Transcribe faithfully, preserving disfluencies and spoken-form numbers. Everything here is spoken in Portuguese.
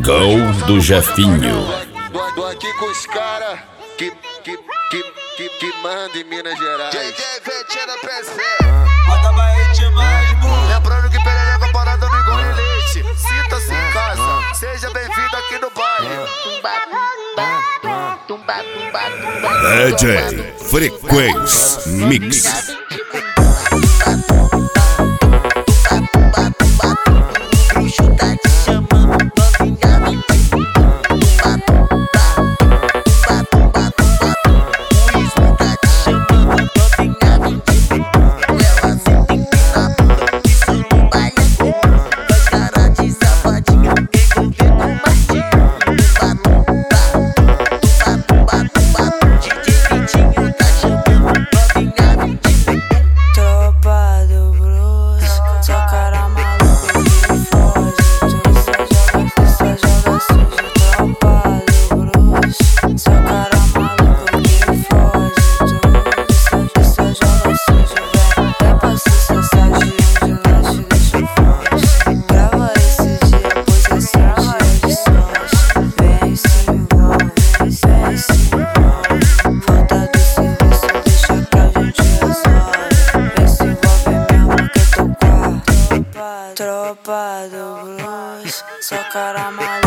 Gol do Jefinho. Tô, tô aqui com os caras que, que, que, que, que mandam em Minas Gerais. J J Vetinha da P C. Acaba aí demais, burro. Lembrando que perereca parada no igual em leite. Sinta-se em casa, seja bem-vindo aqui no baile. D J Frequência Mix. Tropa do blues, só cara maluca.